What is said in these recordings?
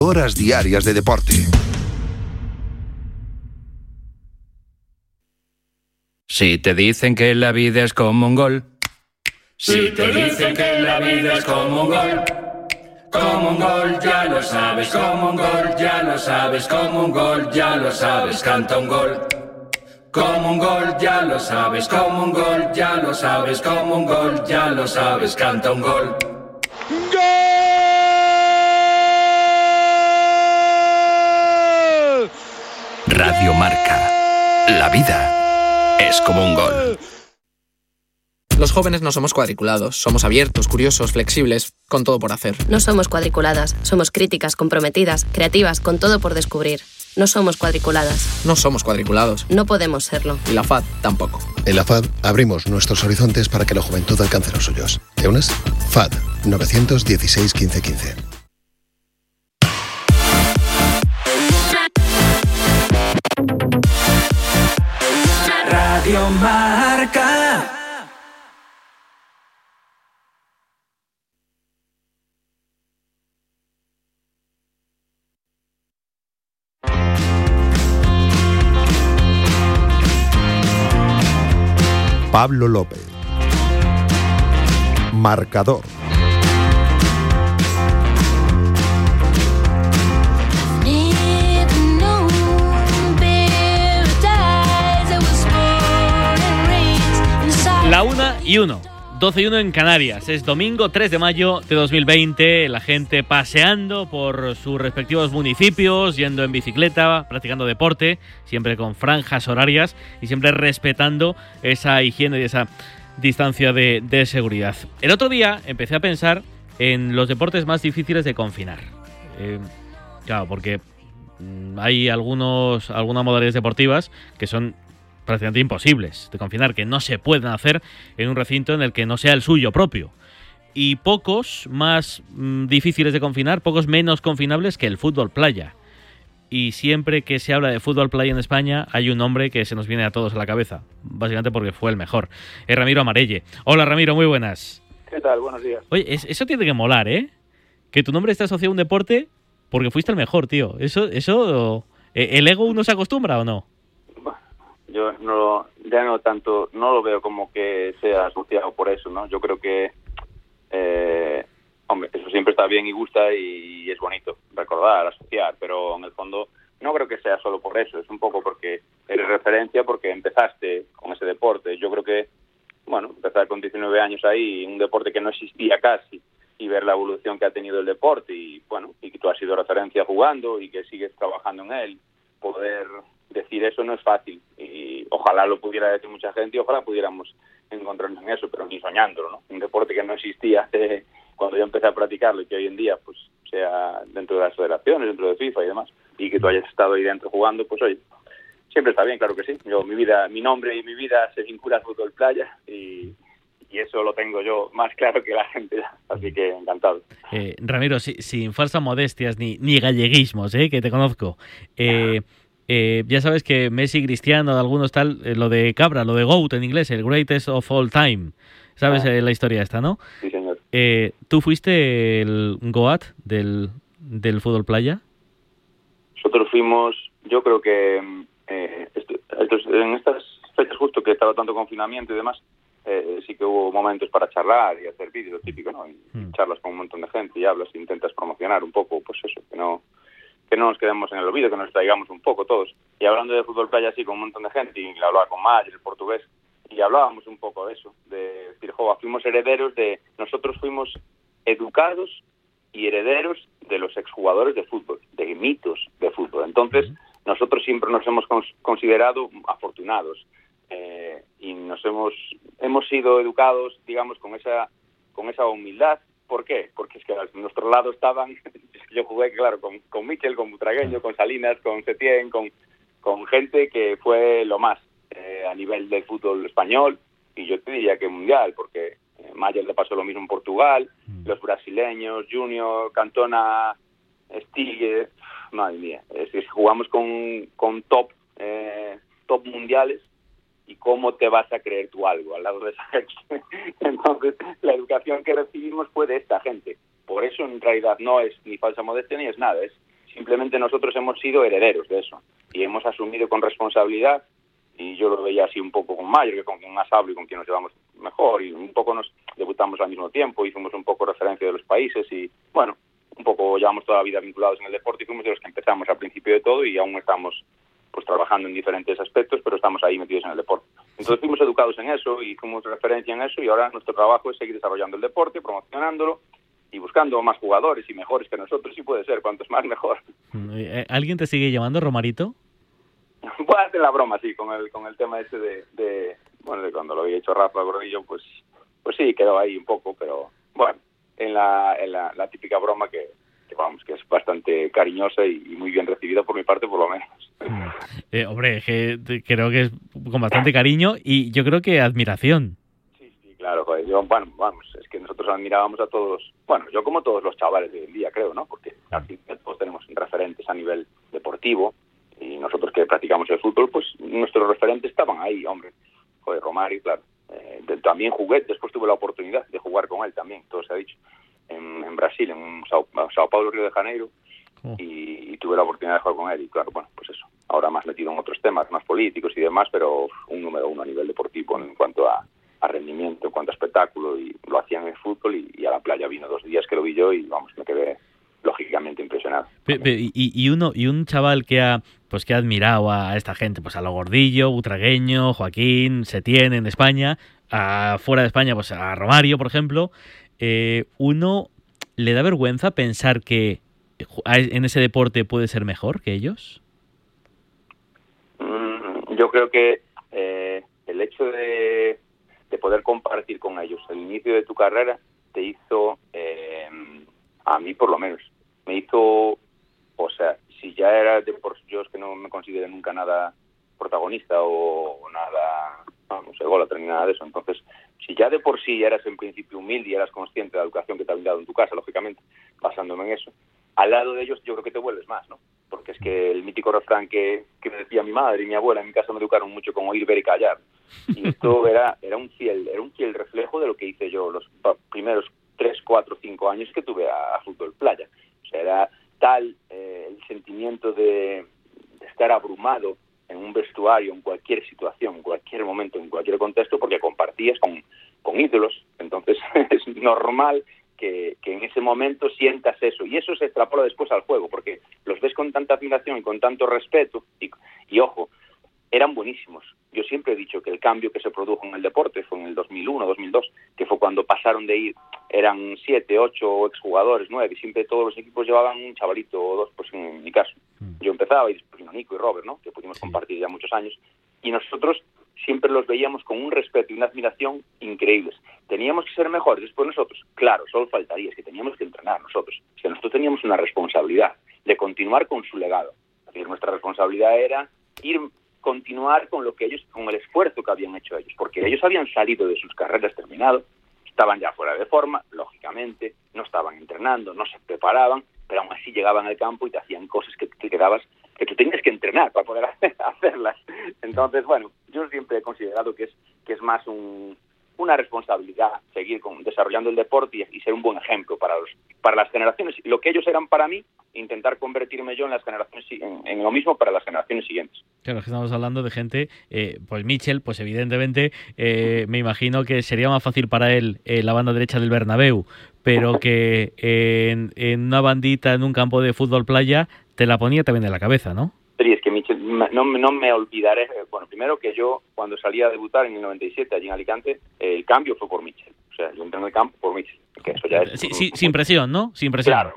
Horas diarias de deporte. Si te dicen que la vida es como un gol. Si te dicen que la vida es como un gol, ya lo sabes, como un gol, ya lo sabes, como un gol, ya lo sabes, canta un gol. Como un gol, ya lo sabes, como un gol, ya lo sabes, como un gol, ya lo sabes, canta un gol. ¡Gol! Radio Marca. La vida es como un gol. Los jóvenes no somos cuadriculados, somos abiertos, curiosos, flexibles, con todo por hacer. No somos cuadriculadas, somos críticas, comprometidas, creativas, con todo por descubrir. No somos cuadriculadas. No somos cuadriculados. No podemos serlo. Y la FAD tampoco. En la FAD abrimos nuestros horizontes para que la juventud alcance los suyos. ¿Te unes? FAD 916 15 15. Radio Marca. Pablo López. Marcador. La 1:01, 12:01 en Canarias. Es domingo 3 de mayo de 2020. La gente paseando por sus respectivos municipios, yendo en bicicleta, practicando deporte, siempre con franjas horarias y siempre respetando esa higiene y esa distancia de seguridad. El otro día empecé a pensar en los deportes más difíciles de confinar. Claro, porque hay algunas modalidades deportivas que son prácticamente imposibles de confinar, que no se pueden hacer en un recinto en el que no sea el suyo propio. Y pocos más difíciles de confinar, pocos menos confinables que el fútbol playa. Y siempre que se habla de fútbol playa en España, hay un nombre que se nos viene a todos a la cabeza, básicamente porque fue el mejor. Es Ramiro Amarelle. Hola Ramiro, muy buenas. ¿Qué tal? Buenos días. Oye, eso tiene que molar, ¿eh? Que tu nombre esté asociado a un deporte porque fuiste el mejor, tío. Eso ¿el ego uno se acostumbra o no? Yo no lo veo como que sea asociado por eso, ¿no? Yo creo que, hombre, eso siempre está bien y gusta y es bonito recordar, asociar, pero en el fondo no creo que sea solo por eso, es un poco porque eres referencia, porque empezaste con ese deporte. Yo creo que, bueno, empezar con 19 años ahí, un deporte que no existía casi, y ver la evolución que ha tenido el deporte y, bueno, y que tú has sido referencia jugando y que sigues trabajando en él, poder decir eso no es fácil y ojalá lo pudiera decir mucha gente y ojalá pudiéramos encontrarnos en eso, pero ni soñándolo, ¿no? Un deporte que no existía cuando yo empecé a practicarlo y que hoy en día pues sea dentro de las federaciones, dentro de FIFA y demás, y que tú hayas estado ahí dentro jugando, pues oye, siempre está bien, claro que sí. Yo, mi nombre y mi vida se vincula al fútbol playa y eso lo tengo yo más claro que la gente, así que encantado. Ramiro, sin falsas modestias ni galleguismos, que te conozco. Ya sabes que Messi, Cristiano, algunos tal, lo de Cabra, lo de GOAT en inglés, el greatest of all time. ¿Sabes la historia esta, no? Sí, señor. ¿Tú fuiste el GOAT del fútbol playa? Nosotros fuimos, yo creo que en estas fechas justo que estaba tanto confinamiento y demás, sí que hubo momentos para charlar y hacer vídeos, lo típico, ¿no? Y charlas con un montón de gente y hablas e intentas promocionar un poco, pues eso, que no nos quedemos en el olvido, que nos traigamos un poco todos. Y hablando de fútbol playa así con un montón de gente, y hablaba con Mayer, el portugués, y hablábamos un poco de eso, de decir, fuimos herederos nosotros fuimos educados y herederos de los exjugadores de fútbol, de mitos de fútbol. Entonces, nosotros siempre nos hemos considerado afortunados, y hemos sido educados, digamos, con esa humildad. ¿Por qué? Porque es que a nuestro lado estaban, yo jugué, claro, con Michel, con Butragueño, con Salinas, con Setién, con gente que fue lo más a nivel del fútbol español, y yo te diría que mundial, porque Mayer le pasó lo mismo en Portugal, los brasileños, Junior, Cantona, Stigue, madre mía, es que jugamos con top mundiales. ¿Y cómo te vas a creer tú algo al lado de esa gente? Entonces, la educación que recibimos fue de esta gente. Por eso, en realidad, no es ni falsa modestia ni es nada. Simplemente nosotros hemos sido herederos de eso y hemos asumido con responsabilidad, y yo lo veía así un poco con Mayer, que con quien más hablo y con quien nos llevamos mejor, y un poco nos debutamos al mismo tiempo, hicimos un poco referencia de los países y, bueno, un poco llevamos toda la vida vinculados en el deporte y fuimos de los que empezamos al principio de todo y aún estamos pues trabajando en diferentes aspectos, pero estamos ahí metidos en el deporte. Entonces fuimos educados en eso y fuimos referencia en eso, y ahora nuestro trabajo es seguir desarrollando el deporte, promocionándolo y buscando más jugadores y mejores que nosotros, si puede ser, cuantos más mejor. ¿Alguien te sigue llamando Romarito? Voy a hacer la broma, sí, con el tema este de cuando lo había hecho Rafa Gordillo, pues sí, quedó ahí un poco, pero bueno, en la típica broma que vamos, que es bastante cariñosa y muy bien recibida por mi parte, por lo menos. Hombre, creo que es con bastante cariño y yo creo que admiración. Sí, claro, joder, es que nosotros admirábamos a todos, yo como todos los chavales de hoy en día, creo, ¿no? Porque al final todos tenemos referentes a nivel deportivo, y nosotros que practicamos el fútbol, pues nuestros referentes estaban ahí, hombre. Joder, Romario, claro. También jugué, después tuve la oportunidad de jugar con él también, todo se ha dicho, en Brasil, en Sao Paulo, Río de Janeiro, y tuve la oportunidad de jugar con él, y claro, bueno, pues eso. Ahora más metido en otros temas, más políticos y demás, pero un número uno a nivel deportivo en cuanto a rendimiento, en cuanto a espectáculo, y lo hacía en el fútbol, y a la playa vino 2 días que lo vi yo, y vamos, me quedé lógicamente impresionado. Y un chaval que ha admirado a esta gente, pues a lo Gordillo, Butragueño, Joaquín, Setién en España, fuera de España, pues a Romario, por ejemplo, uno le da vergüenza pensar que en ese deporte puede ser mejor que ellos. Yo creo que el hecho de poder compartir con ellos el inicio de tu carrera te hizo, a mí por lo menos, me hizo, o sea, si ya era de por yo es que no me considero nunca nada protagonista o nada, no sé, ególatra ni nada de eso, entonces, si ya de por sí eras en principio humilde y eras consciente de la educación que te habían dado en tu casa, lógicamente, basándome en eso, al lado de ellos yo creo que te vuelves más, ¿no? Porque es que el mítico refrán que me decía mi madre y mi abuela en mi casa me educaron mucho con oír, ver y callar, y esto era un fiel reflejo de lo que hice yo los primeros 3, 4, 5 años que tuve a fútbol playa. O sea, era tal el sentimiento de estar abrumado en un vestuario, en cualquier situación, en cualquier momento, en cualquier contexto, porque compartías con ídolos. Entonces es normal que en ese momento sientas eso. Y eso se extrapola después al juego, porque los ves con tanta admiración y con tanto respeto. Y ojo, eran buenísimos. Yo siempre he dicho que el cambio que se produjo en el deporte fue en el 2001, 2002, que fue cuando pasaron de ir, eran 7, 8 exjugadores, 9, y siempre todos los equipos llevaban un chavalito o 2, pues en mi caso. Yo empezaba y después vino Nico y Robert, ¿no? Que pudimos compartir ya muchos años. Y nosotros siempre los veíamos con un respeto y una admiración increíbles. ¿Teníamos que ser mejores después nosotros? Claro, solo faltaría, es que teníamos que entrenar nosotros. Es que nosotros teníamos una responsabilidad de continuar con su legado. Es decir, nuestra responsabilidad era continuar con lo que ellos, con el esfuerzo que habían hecho ellos, porque ellos habían salido de sus carreras terminado, estaban ya fuera de forma, lógicamente, no estaban entrenando, no se preparaban, pero aún así llegaban al campo y te hacían cosas que te quedabas, que tú tenías que entrenar para poder hacerlas. Entonces, bueno, yo siempre he considerado que es más una responsabilidad seguir desarrollando el deporte y ser un buen ejemplo para las generaciones. Lo que ellos eran para mí, intentar convertirme yo en las generaciones en lo mismo para las generaciones siguientes. Claro, es que estamos hablando de gente, pues Michel, pues evidentemente me imagino que sería más fácil para él la banda derecha del Bernabéu, pero que en una bandita en un campo de fútbol playa te la ponía también en la cabeza, ¿no? Sí, es que Michel, no me olvidaré, bueno, primero que yo cuando salí a debutar en el 97 allí en Alicante, el cambio fue por Michel, o sea, yo entré en el campo por Michel, que eso ya es... Sí, sin presión, ¿no? Sin presión. Claro,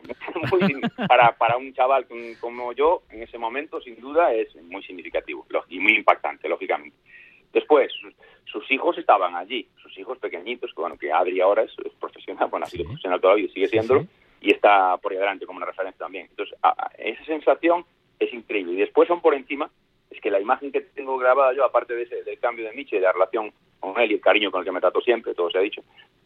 para un chaval como yo, en ese momento, sin duda, es muy significativo y muy impactante, lógicamente. Después, sus hijos estaban allí, sus hijos pequeñitos, que Adri ahora es profesional, ha sido profesional toda la vida, sigue siéndolo, y está por ahí adelante como una referencia también. Entonces, esa sensación es increíble. Y después son por encima, es que la imagen que tengo grabada yo, aparte del cambio de Michel, de la relación con él y el cariño con el que me trató siempre, todo se ha dicho,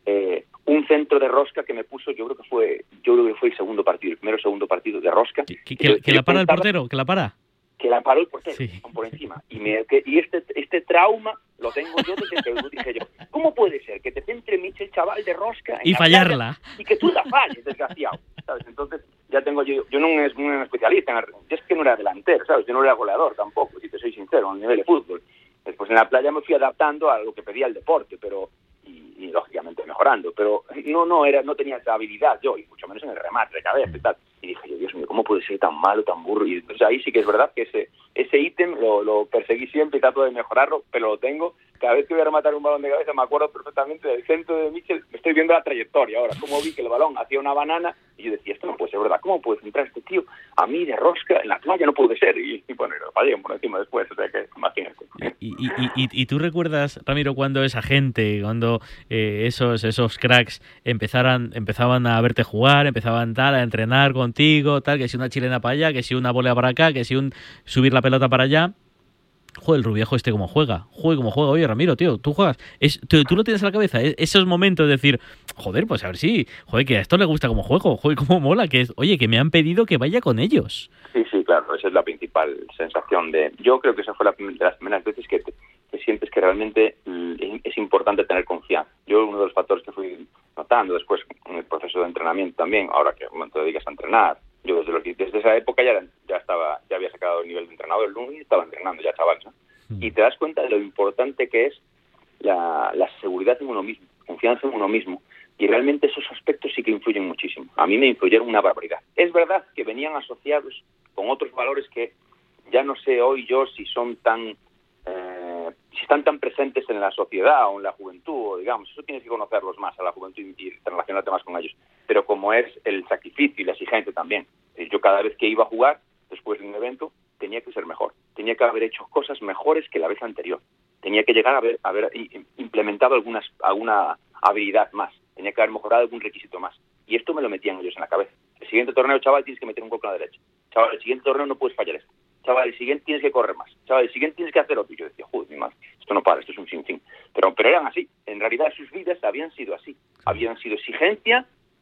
un centro de rosca que me puso, yo creo que fue el segundo partido, el primero o segundo partido de rosca. ¿Que la para el portero? ¿Que la para? que la paró el portero, Sí. por encima. Y este trauma lo tengo yo desde que dije yo, ¿cómo puede ser que te centre Mitchell, chaval de rosca, en Y la fallarla. playa, y que tú la falles, desgraciado? ¿Sabes? Entonces, ya tengo yo no es un especialista, yo es que no era delantero, ¿sabes? Yo no era goleador tampoco, si te soy sincero, a nivel de fútbol. Después en la playa me fui adaptando a lo que pedía el deporte, pero y lógicamente mejorando, pero no tenía esa habilidad yo, y mucho menos en el remate de cabeza y tal. Y dije yo, Dios mío, ¿cómo puede ser tan malo, tan burro? Y entonces ahí sí que es verdad que ese ítem lo perseguí siempre y trato de mejorarlo, pero lo tengo. Cada vez que voy a rematar un balón de cabeza me acuerdo perfectamente del centro de Mitchell. Estoy viendo la trayectoria ahora, cómo vi que el balón hacía una banana y yo decía, esto no puede ser verdad, ¿cómo puede centrar este tío a mí de rosca en la playa? No puede ser. Y bueno, lo fallé por encima después, o sea que imagínate. ¿Y tú recuerdas, Ramiro, cuando esa gente, cuando esos cracks empezaban a verte jugar, empezaban a entrenar contigo, tal, que si una chilena para allá, que si una volea para acá, que si subir la pelota para allá? Joder, el Rubiejo cómo juega. Oye, Ramiro, tío, tú juegas. Tú lo tienes en la cabeza. Esos momentos de decir, joder, pues a ver si, joder, que a esto le gusta cómo juego, joder, cómo mola, que oye, que me han pedido que vaya con ellos. Sí, claro, esa es la principal sensación yo creo que esa fue de las primeras veces que sientes que realmente es importante tener confianza. Yo, uno de los factores que fui notando después en el proceso de entrenamiento también, ahora que te dedicas a entrenar, yo desde esa época ya había sacado el nivel de entrenador el lunes y estaba entrenando ya chavales, ¿no? Y te das cuenta de lo importante que es la seguridad en uno mismo, confianza en uno mismo, y realmente esos aspectos sí que influyen muchísimo. A mí me influyeron una barbaridad. Es verdad que venían asociados con otros valores que ya no sé hoy yo si son si están tan presentes en la sociedad o en la juventud, o digamos, eso tienes que conocerlos más a la juventud y relacionarte más con ellos, pero como es el sacrificio y la exigencia también. Yo cada vez que iba a jugar, después de un evento, tenía que ser mejor, tenía que haber hecho cosas mejores que la vez anterior, tenía que llegar a haber implementado alguna habilidad más, tenía que haber mejorado algún requisito más, y esto me lo metían ellos en la cabeza. El siguiente torneo, chaval, tienes que meter un gol con la derecha, chaval, el siguiente torneo no puedes fallar esto, chaval, el siguiente tienes que correr más, chaval, el siguiente tienes que hacer otro. Y yo decía, joder, mi madre, esto no para, esto es un sinfín. Pero eran así, en realidad sus vidas habían sido así, habían sido exigencia,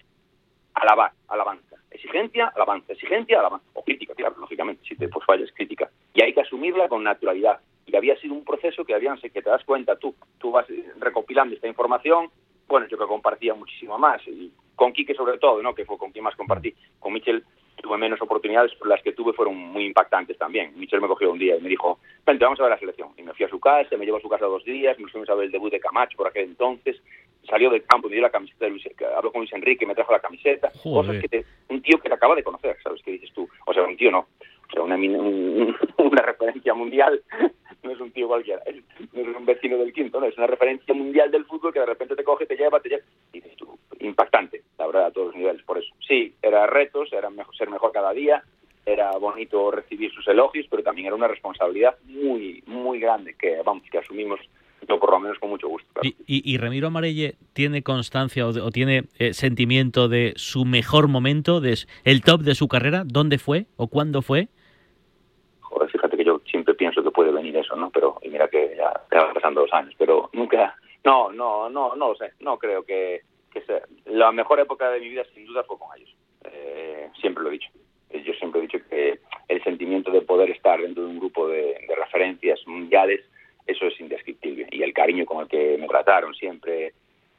alabanza, exigencia, alabanza, o crítica, claro, lógicamente, si te fallas, crítica. Y hay que asumirla con naturalidad. Y había sido un proceso que te das cuenta, tú vas recopilando esta información. Bueno, yo que compartía muchísimo más, y con Quique sobre todo, ¿no? Que fue con quien más compartí. Con Mitchell tuve menos oportunidades, pero las que tuve fueron muy impactantes también. Mitchell me cogió un día y me dijo, vente, vamos a ver la selección. Y me fui a su casa, me llevó a su casa 2 días, nos fuimos a ver el debut de Camacho por aquel entonces, salió del campo, me dio la camiseta de habló con Luis Enrique, me trajo la camiseta. Joder. Cosas un tío que te acaba de conocer, ¿sabes qué dices tú? O sea, un tío no, o sea, una referencia mundial. No es un tío cualquiera, no es un vecino del quinto, no, es una referencia mundial del fútbol que de repente te coge, te lleva, y dices tú, impactante, la verdad, a todos los niveles. Por eso, sí, era retos, era ser mejor cada día, era bonito recibir sus elogios, pero también era una responsabilidad muy, muy grande que asumimos, yo por lo menos con mucho gusto. Claro. ¿Y Ramiro Amarelle tiene constancia o tiene sentimiento de su mejor momento, de el top de su carrera? ¿Dónde fue o cuándo fue? Joder, fíjate que yo siempre pienso que puede venir eso, ¿no? Pero, y mira que ya van pasando 2 años, pero nunca, no lo sé, no creo que sea. La mejor época de mi vida sin duda fue con ellos, siempre lo he dicho. Yo siempre he dicho que el sentimiento de poder estar dentro de un grupo de referencias mundiales, eso es indescriptible, y el cariño con el que me trataron siempre,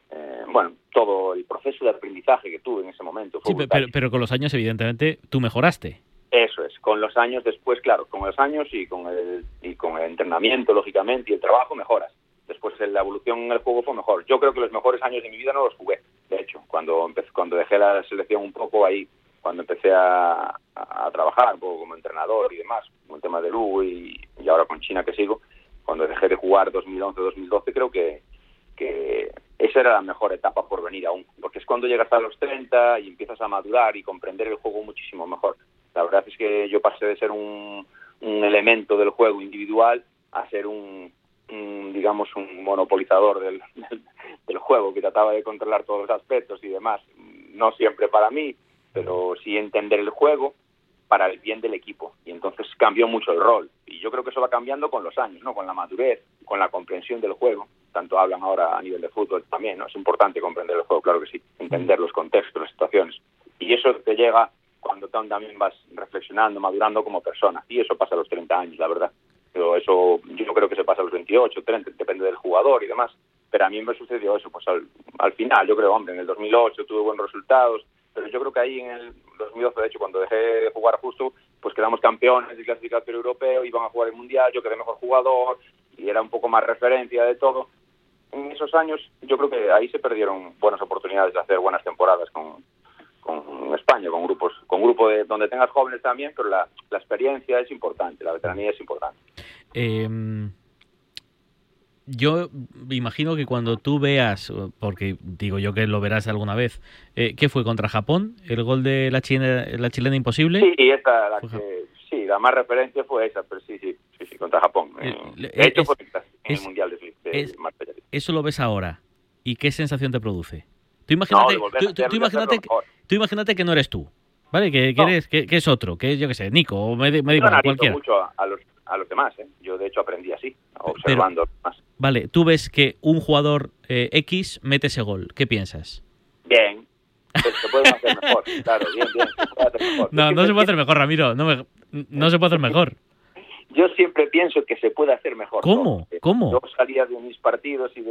todo el proceso de aprendizaje que tuve en ese momento fue brutal. Pero con los años, evidentemente, tú mejoraste. Eso es, con los años después, claro, con los años y con el entrenamiento, lógicamente, y el trabajo mejoras. Después la evolución en el juego fue mejor. Yo creo que los mejores años de mi vida no los jugué. De hecho, cuando dejé la selección un poco ahí, cuando empecé a trabajar un poco como entrenador y demás, con el tema de Lugo y ahora con China que sigo, cuando dejé de jugar 2011-2012, creo que esa era la mejor etapa por venir aún, porque es cuando llegas a los 30 y empiezas a madurar y comprender el juego muchísimo mejor. La verdad es que yo pasé de ser un elemento del juego individual a ser un monopolizador del juego, que trataba de controlar todos los aspectos y demás. No siempre para mí, pero sí entender el juego para el bien del equipo. Y entonces cambió mucho el rol. Y yo creo que eso va cambiando con los años, ¿no? Con la madurez, con la comprensión del juego. Tanto hablan ahora a nivel de fútbol también, ¿no? Es importante comprender el juego, claro que sí. Entender los contextos, las situaciones. Y eso te llega cuando también vas reflexionando, madurando como persona. Y eso pasa a los 30 años, la verdad. Pero eso yo creo que se pasa a los 28, 30, depende del jugador y demás. Pero a mí me sucedió eso, pues al final, yo creo, hombre, en el 2008 tuve buenos resultados, pero yo creo que ahí en el 2012, de hecho, cuando dejé de jugar justo, pues quedamos campeones de clasificatorio europeo, iban a jugar el Mundial, yo quedé mejor jugador y era un poco más referencia de todo. En esos años yo creo que ahí se perdieron buenas oportunidades de hacer buenas temporadas con España, con grupo de donde tengas jóvenes también, pero la experiencia es importante, la veteranía es importante. Yo imagino que cuando tú veas, porque digo yo que lo verás alguna vez, ¿qué fue contra Japón? ¿El gol de la chilena imposible? Sí, la más referencia fue esa, pero sí, contra Japón. De hecho, fue en el Mundial de Marsella. Eso lo ves ahora. ¿Y qué sensación te produce? Tú imagínate que no eres tú, ¿vale? Que es otro, que es, yo qué sé, Nico, o me digo cualquiera. Mucho a los demás, ¿eh? Yo, de hecho, aprendí así, observando a los demás. Vale, tú ves que un jugador X mete ese gol. ¿Qué piensas? Bien. Pues se puede hacer mejor, claro, bien. Se puede hacer mejor. No se puede hacer mejor, Ramiro. No se puede hacer mejor. Yo siempre pienso que se puede hacer mejor. ¿Cómo? Yo salía de mis partidos y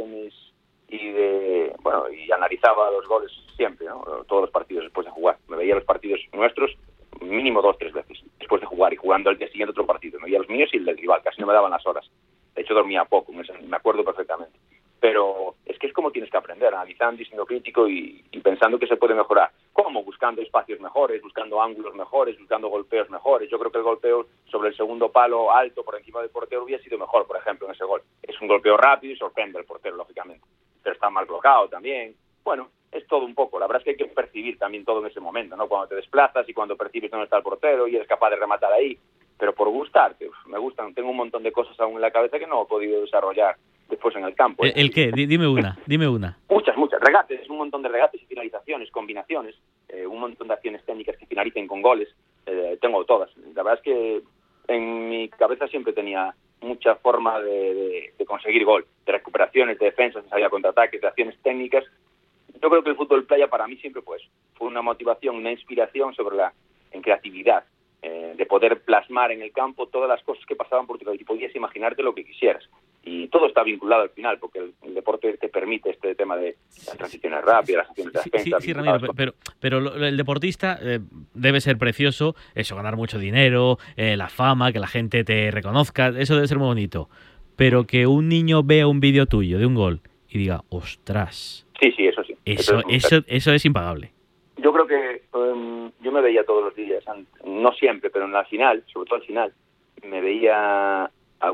analizaba los goles siempre, ¿no? Todos los partidos después de jugar. Me veía los partidos nuestros mínimo 2-3 veces después de jugar y jugando al día siguiente otro partido. Me veía los míos y el del rival, casi no me daban las horas. De hecho, dormía poco, me acuerdo perfectamente. Pero es que es como tienes que aprender, analizando y siendo crítico y pensando que se puede mejorar. ¿Cómo? Buscando espacios mejores, buscando ángulos mejores, buscando golpeos mejores. Yo creo que el golpeo sobre el segundo palo alto por encima del portero hubiera sido mejor, por ejemplo, en ese gol. Es un golpeo rápido y sorprende al portero, lógicamente. Pero está mal bloqueado también. Bueno, es todo un poco. La verdad es que hay que percibir también todo en ese momento, ¿no? Cuando te desplazas y cuando percibes dónde está el portero y eres capaz de rematar ahí. Pero por gustarte, me gustan. Tengo un montón de cosas aún en la cabeza que no he podido desarrollar después en el campo. ¿El qué? Dime una. Muchas. Regates, un montón de regates y finalizaciones, combinaciones, un montón de acciones técnicas que finalicen con goles. Tengo todas. La verdad es que en mi cabeza siempre tenía mucha forma de conseguir gol, de recuperaciones, de defensas, de salida a contraataques, de acciones técnicas. Yo creo que el fútbol playa para mí siempre fue eso. Fue una motivación, una inspiración en creatividad, de poder plasmar en el campo todas las cosas que pasaban por tu cabeza y podías imaginarte lo que quisieras. Y todo está vinculado al final, porque el deporte te permite este tema de las transiciones rápidas, las acciones de defensa. Sí, Ramiro, pero el deportista debe ser precioso, eso, ganar mucho dinero, la fama, que la gente te reconozca, eso debe ser muy bonito. Pero que un niño vea un vídeo tuyo de un gol y diga, ostras. Sí, eso sí. Eso es impagable. Yo creo que yo me veía todos los días, no siempre, pero en la final, sobre todo al final, me veía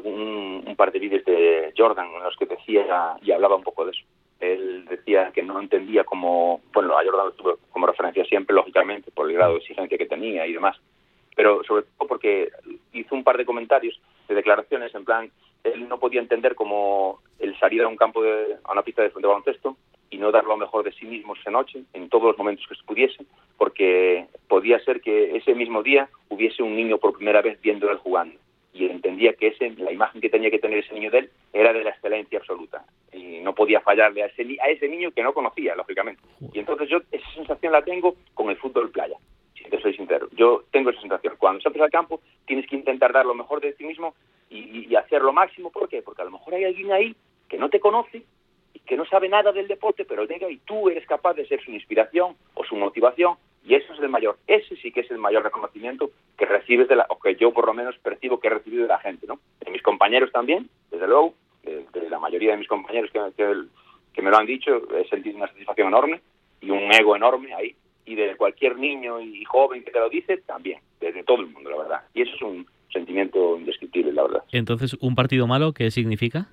un par de vídeos de Jordan en los que decía y hablaba un poco de eso. Él decía que no entendía cómo, bueno, a Jordan lo tuve como referencia siempre, lógicamente, por el grado de exigencia que tenía y demás, pero sobre todo porque hizo un par de comentarios, de declaraciones, en plan, él no podía entender cómo el salir a un campo, a una pista de baloncesto y no dar lo mejor de sí mismo esa noche, en todos los momentos que se pudiese, porque podía ser que ese mismo día hubiese un niño por primera vez viendo a él jugando. Y entendía que la imagen que tenía que tener ese niño de él era de la excelencia absoluta. Y no podía fallarle a ese niño que no conocía, lógicamente. Y entonces yo esa sensación la tengo con el fútbol playa, si te soy sincero. Yo tengo esa sensación. Cuando sales al campo tienes que intentar dar lo mejor de ti mismo y hacer lo máximo. ¿Por qué? Porque a lo mejor hay alguien ahí que no te conoce y que no sabe nada del deporte, pero venga, y tú eres capaz de ser su inspiración o su motivación. Y eso es ese sí que es el mayor reconocimiento que recibes o que yo por lo menos percibo que he recibido de la gente, ¿no? De mis compañeros también, desde luego, de la mayoría de mis compañeros que me lo han dicho, he sentido una satisfacción enorme y un ego enorme ahí, y de cualquier niño y joven que te lo dice, también, desde todo el mundo, la verdad. Y eso es un sentimiento indescriptible, la verdad. Entonces, ¿un partido malo qué significa?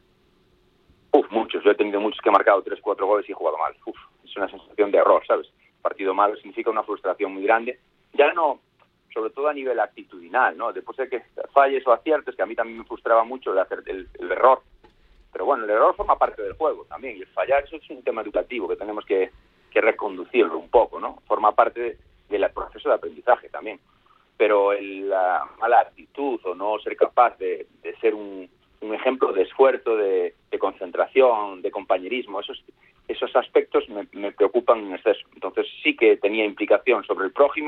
Muchos. Yo he tenido muchos que he marcado 3-4 goles y he jugado mal. Es una sensación de error, ¿sabes? Partido malo significa una frustración muy grande, ya no, sobre todo a nivel actitudinal, ¿no? Después de que falles o aciertes, que a mí también me frustraba mucho de hacer el error, pero bueno, el error forma parte del juego también, y el fallar, eso es un tema educativo que tenemos que reconducirlo un poco, ¿no? Forma parte del proceso de aprendizaje también, pero la mala actitud o no ser capaz de ser un ejemplo de esfuerzo, de concentración, de compañerismo, esos aspectos me preocupan en exceso. Entonces sí que tenía implicación sobre el prójimo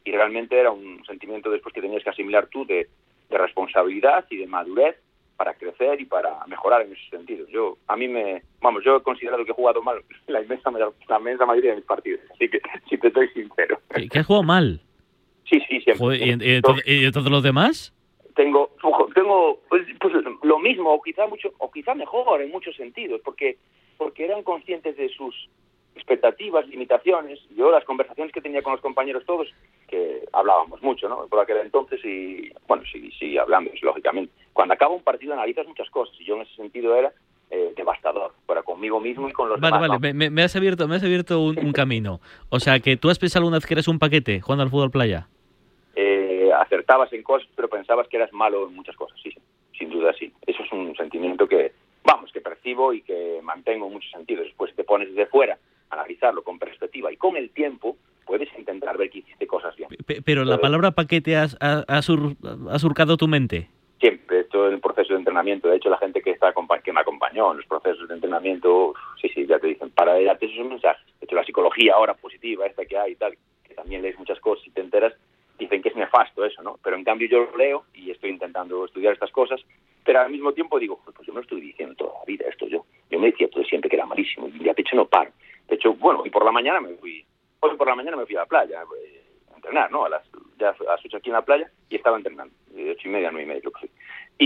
y realmente era un sentimiento después que tenías que asimilar tú de responsabilidad y de madurez para crecer y para mejorar en esos sentidos. Yo he considerado que he jugado mal la inmensa mayoría de mis partidos, así que si te soy sincero. ¿Que has jugado mal? Sí, siempre. Joder, ¿y todos los demás? Tengo pues lo mismo, o quizá mejor en muchos sentidos, porque eran conscientes de sus expectativas, limitaciones. Yo las conversaciones que tenía con los compañeros todos, que hablábamos mucho, ¿no? Por aquel entonces, y bueno, sí hablamos, lógicamente. Cuando acaba un partido analizas muchas cosas, y yo en ese sentido era devastador, para conmigo mismo y con los demás. Vale, ¿no? me has abierto un camino. O sea, que tú has pensado alguna vez que eres un paquete jugando al fútbol playa. Acertabas en cosas, pero pensabas que eras malo en muchas cosas, sí, sin duda sí. Eso es un sentimiento que percibo y que mantengo en muchos sentidos. Después te pones desde fuera a analizarlo con perspectiva y con el tiempo puedes intentar ver que hiciste cosas bien. Pero la palabra paquete ha surcado tu mente. Siempre, todo el proceso de entrenamiento. De hecho, la gente que me acompañó en los procesos de entrenamiento, sí, ya te dicen, para darte esos mensajes. De hecho, la psicología ahora positiva, esta que hay y tal, que también lees muchas cosas y te enteras, dicen que es nefasto eso, ¿no? Pero en cambio yo lo leo y estoy intentando estudiar estas cosas, pero al mismo tiempo digo, pues yo me lo estoy diciendo toda la vida esto yo. Yo me decía todo siempre que era malísimo y de hecho no paro. De hecho, bueno, hoy por la mañana me fui a la playa a entrenar, ¿no? A las 8 aquí en la playa y estaba entrenando, de 8:30 a 9:30 creo que sí.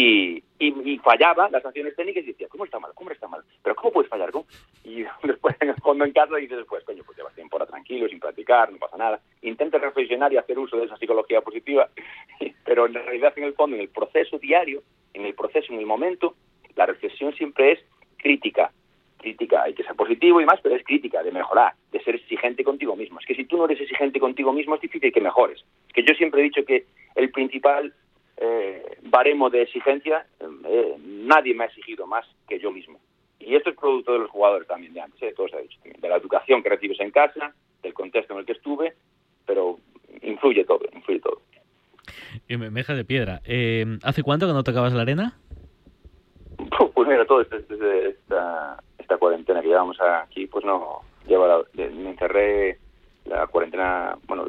Y fallaba las acciones técnicas y decía, ¿cómo está mal? ¿Pero cómo puedes fallar? ¿Cómo? Y después en el fondo en casa dices después, coño, pues llevas tiempo ahora tranquilo, sin practicar, no pasa nada. Intenta reflexionar y hacer uso de esa psicología positiva, pero en realidad en el fondo, en el proceso diario, en el momento, la reflexión siempre es crítica. Hay que ser positivo y más, pero es crítica, de mejorar, de ser exigente contigo mismo. Es que si tú no eres exigente contigo mismo es difícil que mejores. Es que yo siempre he dicho que el principal baremo de exigencia, nadie me ha exigido más que yo mismo. Y esto es producto de los jugadores también de antes, todo se ha dicho también, de la educación que recibes en casa, del contexto en el que estuve, pero influye todo. Me deja de piedra. ¿Hace cuánto que no tocabas la arena? Pues mira, todo desde esta cuarentena que llevamos aquí, pues no, me encerré la cuarentena, bueno,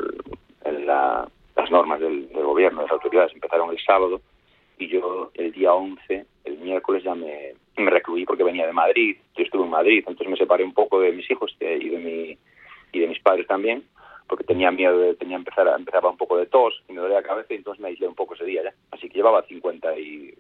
las normas del gobierno, de las autoridades empezaron el sábado y yo el día 11, el miércoles ya me recluí porque venía de Madrid. Yo estuve en Madrid, entonces me separé un poco de mis hijos y de mis padres también, porque tenía miedo, empezaba un poco de tos y me dolía la cabeza y entonces me aislé un poco ese día ya. Así que llevaba 52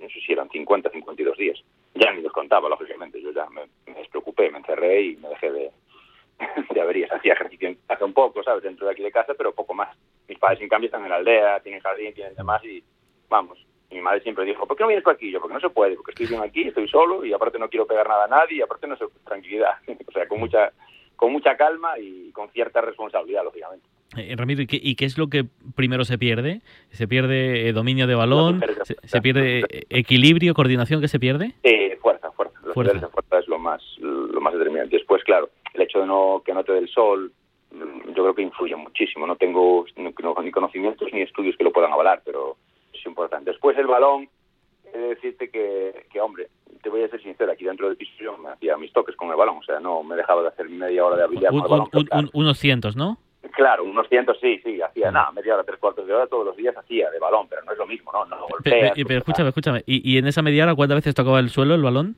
días. Ya ni los contaba, lógicamente. Yo ya me despreocupé, me encerré y me dejé de averías. Hacía ejercicio en casa un poco, ¿sabes? Dentro de aquí de casa, pero poco más. Mis padres, en cambio, están en la aldea, tienen jardín, tienen demás y vamos. Y mi madre siempre dijo, ¿por qué no vienes por aquí? Yo, porque no se puede, porque estoy bien aquí, estoy solo y aparte no quiero pegar nada a nadie y aparte no sé, tranquilidad. O sea, con mucha calma y con cierta responsabilidad, lógicamente. Ramiro, ¿y qué es lo que primero se pierde? ¿Se pierde dominio de balón? ¿Se pierde equilibrio, coordinación? ¿Qué se pierde? Fuerza. Fuerza es lo más determinante. Después, claro, el hecho de que no te dé el sol, yo creo que influye muchísimo. No tengo ni conocimientos ni estudios que lo puedan avalar, pero es importante. Después el balón, he de decirte que hombre, te voy a ser sincero, aquí dentro del piso yo me hacía mis toques con el balón, o sea, no me dejaba de hacer media hora de habilidad con el balón. Unos cientos, ¿no? Claro, unos cientos sí, hacía nada, media hora, 3/4 de hora todos los días hacía de balón, pero no es lo mismo, ¿no? No golpeas. Pero escúchame, ¿y en esa media hora cuántas veces tocaba el suelo el balón?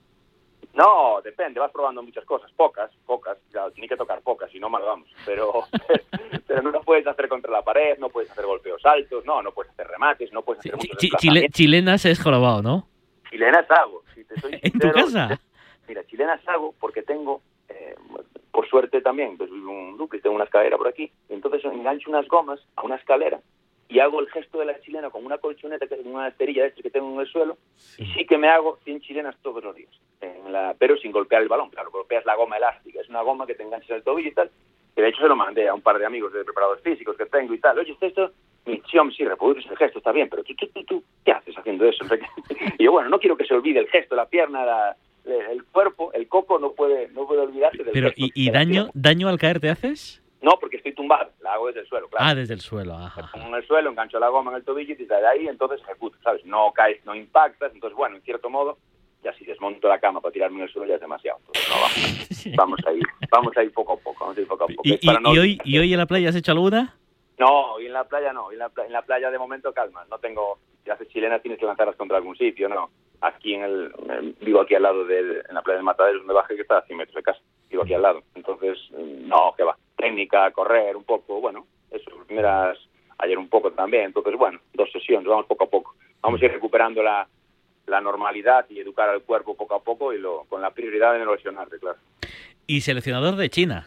No, depende, vas probando muchas cosas, pocas, claro, tienes que tocar pocas, si no mal vamos, pero no lo puedes hacer contra la pared, no puedes hacer golpeos altos, no puedes hacer remates, no puedes hacer muchos desplazamientos. Chilenas es jorobado, ¿no? Chilenas hago, si te soy sincero. ¿En tu casa? Mira, chilenas hago porque tengo, por suerte también, pues vivo en un duplex, tengo una escalera por aquí, entonces engancho unas gomas a una escalera y hago el gesto de la chilena con una colchoneta, que es una esterilla de estas que tengo en el suelo, y sí que me hago 100 chilenas todos los días, pero sin golpear el balón. Claro, golpeas la goma elástica, es una goma que te enganchas al tobillo y tal, que de hecho se lo mandé a un par de amigos de preparadores físicos que tengo y tal. Oye, esto, sí, reproduces el gesto, está bien, pero tú, ¿qué haces haciendo eso? Y yo, bueno, no quiero que se olvide el gesto, la pierna, el cuerpo, el coco no puede olvidarse del pero, gesto. ¿Y daño al caer te haces? No, porque estoy tumbado, la hago desde el suelo, claro. Desde el suelo, ajá. Me pongo en el suelo, engancho la goma en el tobillo y desde ahí entonces ejecuto, ¿sabes? No caes, no impactas, entonces bueno, en cierto modo, ya si desmonto la cama para tirarme en el suelo ya es demasiado. Entonces, no, vamos a ir poco a poco. ¿Y hoy en la playa has hecho alguna? No, y en la playa no. En la playa de momento calma. No tengo... Si haces chilena tienes que lanzarlas contra algún sitio, no. Aquí vivo aquí al lado en la playa del Matadero, donde bajé, que está a 100 metros de casa. Vivo aquí al lado. Entonces, no, que va. Técnica, correr un poco, bueno, eso, primeras... Ayer un poco también. Entonces, bueno, 2 sesiones, vamos poco a poco. Vamos a ir recuperando la normalidad y educar al cuerpo poco a poco y con la prioridad de no lesionarte, claro. Y seleccionador de China.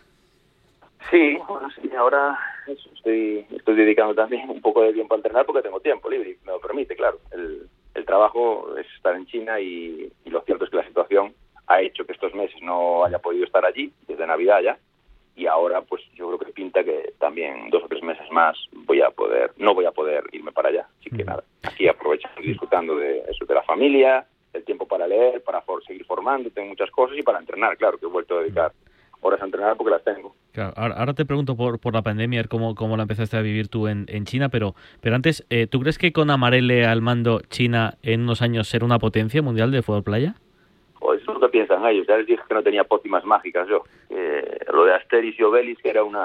Sí, bueno, sí, ahora eso, estoy dedicando también un poco de tiempo a entrenar porque tengo tiempo libre y me lo permite, claro. El trabajo es estar en China y lo cierto es que la situación ha hecho que estos meses no haya podido estar allí, desde Navidad ya, y ahora pues yo creo que pinta que también 2 o 3 meses más no voy a poder irme para allá. Así que nada, aquí aprovechando y disfrutando de eso, de la familia, del tiempo para leer, para seguir formando, tengo muchas cosas, y para entrenar, claro, que he vuelto a dedicar horas a entrenar porque las tengo. Claro, ahora te pregunto por la pandemia, cómo la empezaste a vivir tú en China, pero antes, ¿tú crees que con Amarelle al mando China en unos años será una potencia mundial de fútbol playa? Pues eso es lo que piensan ellos. Ya les dije que no tenía pócimas mágicas yo. Lo de Asterix y Obelix que era un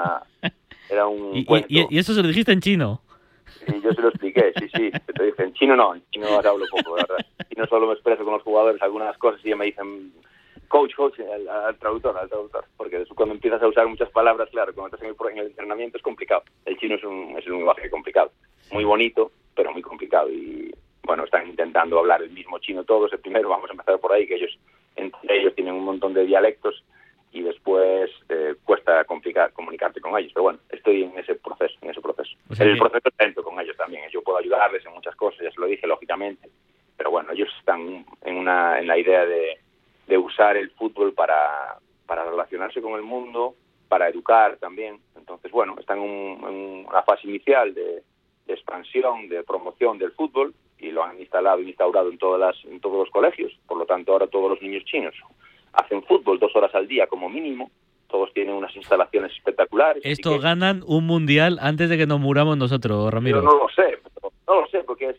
cuento. ¿Y eso se lo dijiste en chino? Sí, yo se lo expliqué, sí. Te dije, en chino no hablo poco, la verdad. Y no solo me expreso con los jugadores algunas cosas y ya me dicen coach, al traductor. Porque cuando empiezas a usar muchas palabras, claro, cuando estás en el entrenamiento es complicado. El chino es un lenguaje complicado. Muy bonito, pero muy complicado. Y bueno, están intentando hablar el mismo chino todos. El primero, vamos a empezar por ahí, que entre ellos tienen un montón de dialectos y después cuesta comunicarte con ellos. Pero bueno, estoy en ese proceso. O sea, el proceso es lento con ellos también. Yo puedo ayudarles en muchas cosas, ya se lo dije, lógicamente. Pero bueno, ellos están en la idea de usar el fútbol para relacionarse con el mundo, para educar también. Entonces, bueno, están en una fase inicial de expansión, de promoción del fútbol, y lo han instaurado en todos los colegios. Por lo tanto, ahora todos los niños chinos hacen fútbol 2 horas al día como mínimo. Todos tienen unas instalaciones espectaculares. Esto ganan un mundial antes de que nos muramos nosotros, Ramiro. Yo no lo sé, porque es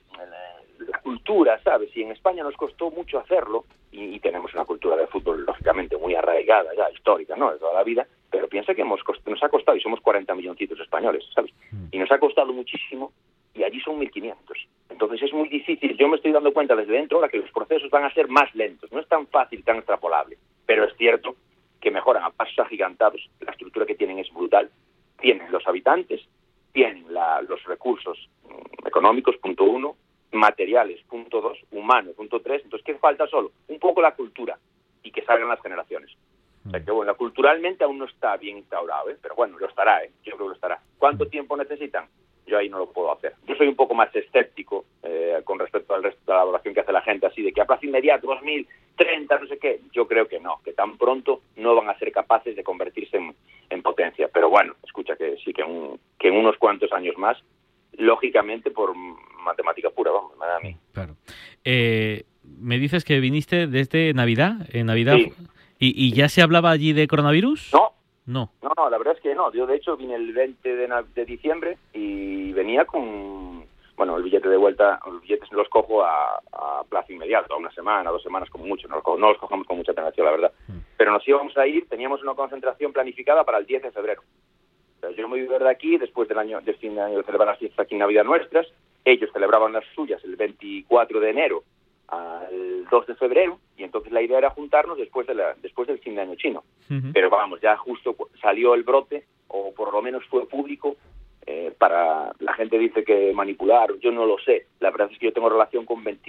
la cultura, ¿sabes? Y en España nos costó mucho hacerlo, y tenemos una cultura de fútbol, lógicamente, muy arraigada ya, histórica, ¿no?, de toda la vida, pero piensa que nos ha costado, y somos 40 milloncitos españoles, ¿sabes? Y nos ha costado muchísimo, y allí son 1.500. Entonces es muy difícil. Yo me estoy dando cuenta desde dentro ahora que los procesos van a ser más lentos. No es tan fácil, tan extrapolable, pero es cierto que mejoran a pasos agigantados. La estructura que tienen es brutal. Tienen los habitantes, tienen los recursos económicos, punto 1, materiales, punto 2, humanos, punto 3. Entonces, ¿qué falta solo? Un poco la cultura y que salgan las generaciones. O sea que, bueno, culturalmente aún no está bien instaurado, pero bueno, lo estará, yo creo que lo estará. ¿Cuánto tiempo necesitan? Yo ahí no lo puedo hacer. Yo soy un poco más escéptico con respecto al resto de la valoración que hace la gente, así de que a plazo inmediato, 2030, no sé qué. Yo creo que no, que tan pronto no van a ser capaces de convertirse en potencia. Pero bueno, escucha, que sí, que en unos cuantos años más, lógicamente por matemática pura, vamos, me da a mí. Claro. Me dices que viniste desde Navidad, Sí. ¿Y ya se hablaba allí de coronavirus? No, la verdad es que no. Yo, de hecho, vine el 20 de diciembre y venía con, bueno, el billete de vuelta. Los billetes los cojo a plazo inmediato, a 1 semana, 2 semanas como mucho. No los cogemos con mucha tentación, la verdad. Pero nos íbamos a ir, teníamos una concentración planificada para el 10 de febrero. O sea, yo me iba de aquí, después del fin de año, de celebrar las fiestas aquí en Navidad nuestras. Ellos celebraban las suyas el 24 de enero al 2 de febrero, y entonces la idea era juntarnos después del fin de año chino. Pero vamos, ya justo salió el brote, o por lo menos fue público. Para la gente dice que manipular, yo no lo sé. La verdad es que yo tengo relación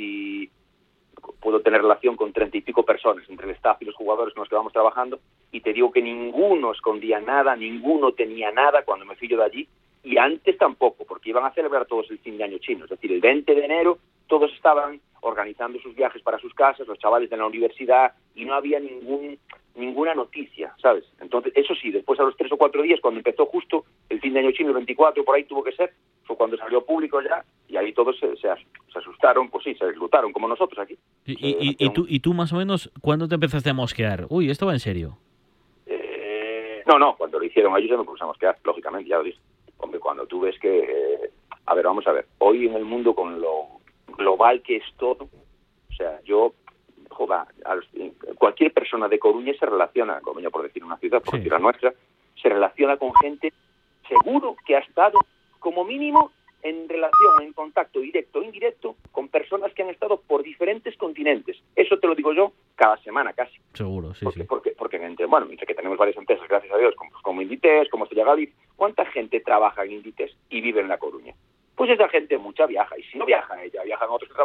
puedo tener relación con 30 y pico personas entre el staff y los jugadores con los que vamos trabajando, y te digo que ninguno escondía nada, ninguno tenía nada cuando me fui yo de allí, y antes tampoco, porque iban a celebrar todos el fin de año chino. Es decir, el 20 de enero todos estaban organizando sus viajes para sus casas, los chavales de la universidad, y no había ninguna noticia, ¿sabes? Entonces, eso sí, después a los 3 o 4 días, cuando empezó justo el fin de año chino, el 24, por ahí tuvo que ser, fue cuando salió público ya, y ahí todos se asustaron, pues sí, se reclutaron, como nosotros aquí. ¿Y tú más o menos, cuándo te empezaste a mosquear? Uy, ¿esto va en serio? No, cuando lo hicieron ellos ya me puse a mosquear, lógicamente, ya lo dije. Hombre, cuando tú ves que... vamos a ver, hoy en el mundo con lo global que es todo, o sea, cualquier persona de Coruña se relaciona, Coruña por decir una ciudad, por decir la nuestra, se relaciona con gente seguro que ha estado como mínimo en relación, en contacto directo o indirecto con personas que han estado por diferentes continentes. Eso te lo digo yo cada semana casi. Seguro, sí, Porque, sí. porque entre que tenemos varias empresas, gracias a Dios, como Inditex, como Estrella Galiz, ¿cuánta gente trabaja en Inditex y vive en La Coruña? Pues esa gente mucha viaja, y si no viaja ella, viajan otros que